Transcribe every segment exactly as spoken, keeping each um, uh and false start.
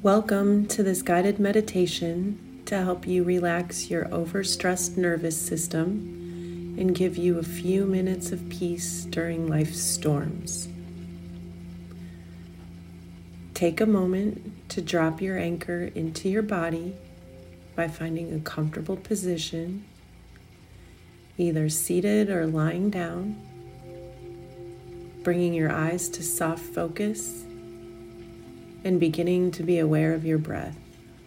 Welcome to this guided meditation to help you relax your overstressed nervous system and give you a few minutes of peace during life's storms. Take a moment to drop your anchor into your body by finding a comfortable position, either seated or lying down, bringing your eyes to soft focus and beginning to be aware of your breath.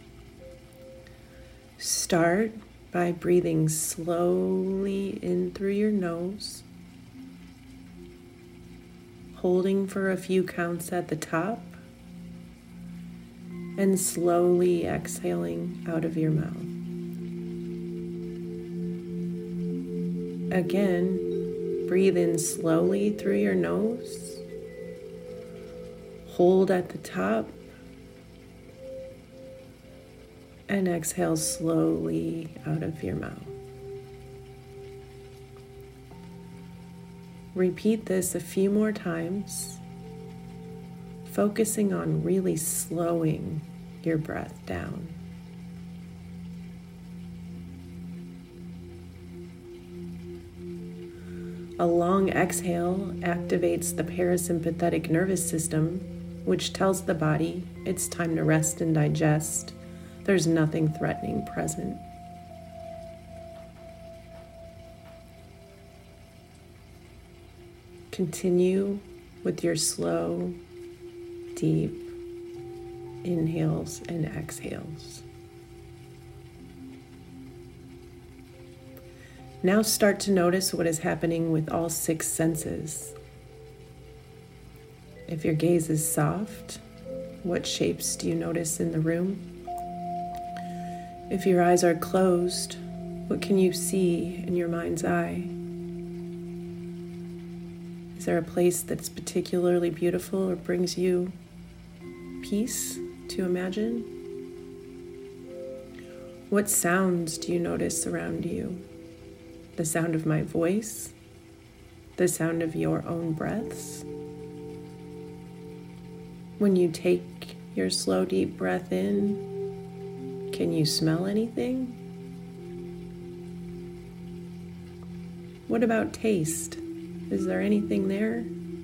Start by breathing slowly in through your nose, holding for a few counts at the top, and slowly exhaling out of your mouth. Again, breathe in slowly through your nose, hold at the top, and exhale slowly out of your mouth. Repeat this a few more times, focusing on really slowing your breath down. A long exhale activates the parasympathetic nervous system, which tells the body it's time to rest and digest. There's nothing threatening present. Continue with your slow, deep inhales and exhales. Now start to notice what is happening with all six senses. If your gaze is soft, what shapes do you notice in the room? If your eyes are closed, what can you see in your mind's eye? Is there a place that's particularly beautiful or brings you peace to imagine? What sounds do you notice around you? The sound of my voice? The sound of your own breaths? When you take your slow, deep breath in, can you smell anything? What about taste? Is there anything there?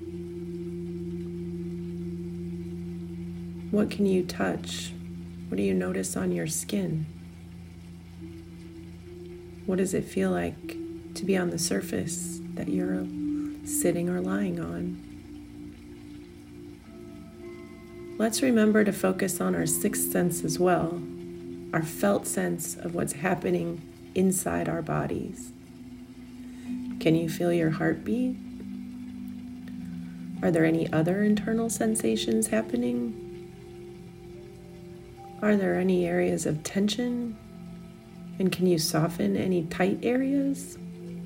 What can you touch? What do you notice on your skin? What does it feel like to be on the surface that you're sitting or lying on? Let's remember to focus on our sixth sense as well, our felt sense of what's happening inside our bodies. Can you feel your heartbeat? Are there any other internal sensations happening? Are there any areas of tension? And can you soften any tight areas?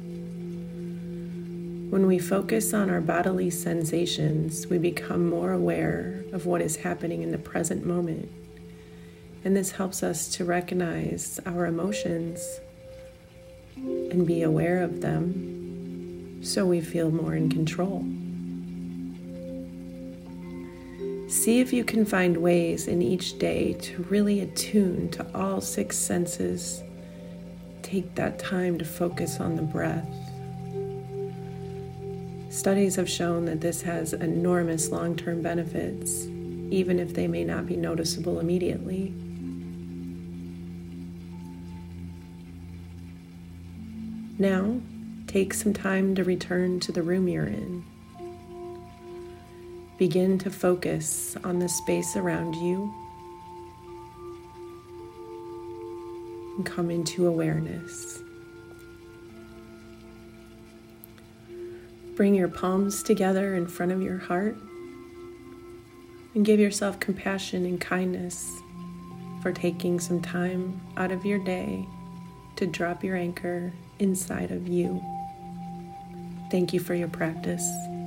When we focus on our bodily sensations, we become more aware of what is happening in the present moment. And this helps us to recognize our emotions and be aware of them so we feel more in control. See if you can find ways in each day to really attune to all six senses. Take that time to focus on the breath. Studies have shown that this has enormous long-term benefits, even if they may not be noticeable immediately. Now, take some time to return to the room you're in. Begin to focus on the space around you and come into awareness. Bring your palms together in front of your heart and give yourself compassion and kindness for taking some time out of your day to drop your anchor inside of you. Thank you for your practice.